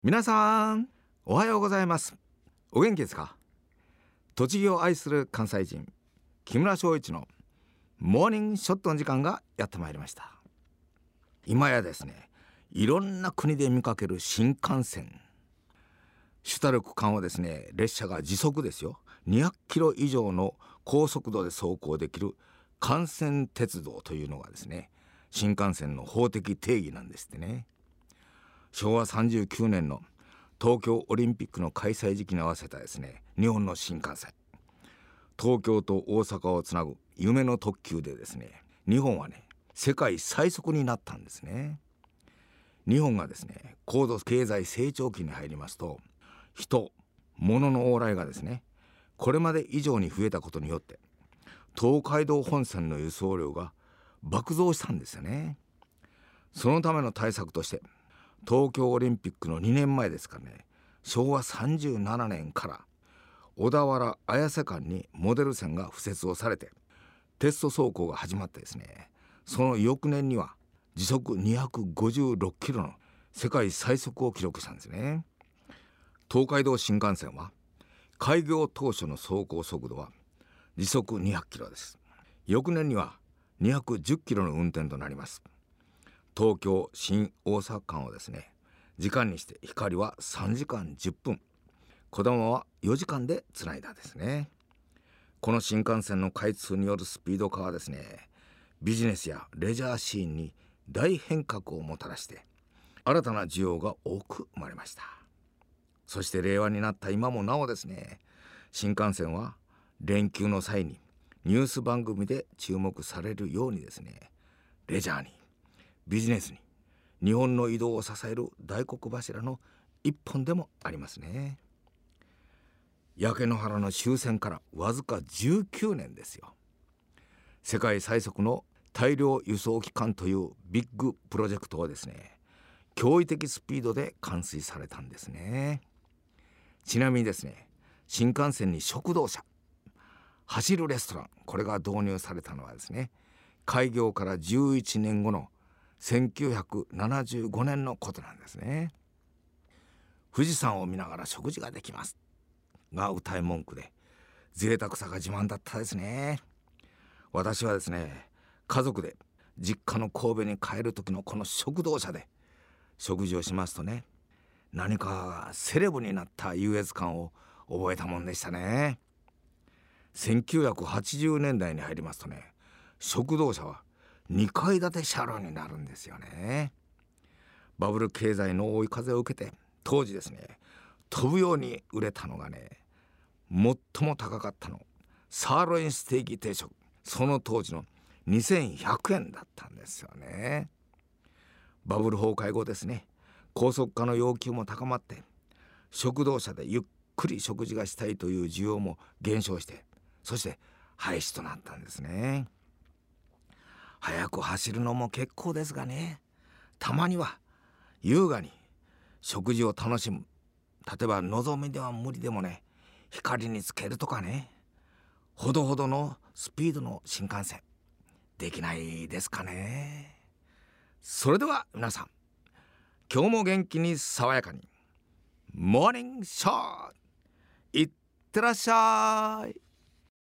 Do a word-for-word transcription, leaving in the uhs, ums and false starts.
皆さんおはようございます。お元気ですか？栃木を愛する関西人木村翔一のモーニングショットの時間がやってまいりました。今やですね、いろんな国で見かける新幹線、主たる区間をですね、列車が時速ですよにひゃくキロ以上の高速度で走行できる幹線鉄道というのがですね、新幹線の法的定義なんですってね。しょうわさんじゅうきゅうねんの東京オリンピックの開催時期に合わせたですね、日本の新幹線、東京と大阪をつなぐ夢の特急でですね、日本はね世界最速になったんですね。日本がですね高度経済成長期に入りますと、人物の往来がですねこれまで以上に増えたことによって、東海道本線の輸送量が爆増したんですよね。そのための対策として、東京オリンピックのにねんまえですかね、しょうわさんじゅうななねんから小田原綾瀬間にモデル線が敷設をされて、テスト走行が始まってですね、その翌年には時速にひゃくごじゅうろっキロの世界最速を記録したんですね。東海道新幹線は開業当初の走行速度は時速にひゃくキロです。翌年にはにひゃくじゅっキロの運転となります。東京新大阪間をですね、時間にして光はさんじかんじゅっぷん、こだまはよじかんでつないだですね。この新幹線の開通によるスピード化はですね、ビジネスやレジャーシーンに大変革をもたらして、新たな需要が多く生まれました。そして令和になった今もなおですね、新幹線は連休の際にニュース番組で注目されるようにですね、レジャーにビジネスに日本の移動を支える大黒柱の一本でもありますね。焼け野原の終戦からわずかじゅうきゅうねんですよ。世界最速の大量輸送機関というビッグプロジェクトをですね、驚異的スピードで完遂されたんですね。ちなみにですね、新幹線に食堂車、走るレストラン、これが導入されたのはですね、開業からじゅういちねんごのせんきゅうひゃくななじゅうごねんのことなんですね。富士山を見ながら食事ができますが歌い文句で、贅沢さが自慢だったですね。私はですね、家族で実家の神戸に帰る時のこの食堂車で食事をしますとね、何かセレブになった優越感を覚えたもんでしたね。せんきゅうひゃくはちじゅうねんだいに入りますとね、食堂車はにかい建て車両になるんですよね。バブル経済の追い風を受けて、当時ですね、飛ぶように売れたのがね、最も高かったのサーロインステーキ定食、その当時のにせんひゃくえんだったんですよね。バブル崩壊後ですね、高速化の要求も高まって、食堂車でゆっくり食事がしたいという需要も減少して、そして廃止となったんですね。速く走るのも結構ですがね、たまには優雅に食事を楽しむ、例えば望みでは無理でもね、光につけるとかね、ほどほどのスピードの新幹線できないですかね。それでは皆さん、今日も元気に爽やかにモーニングショー、いってらっしゃい。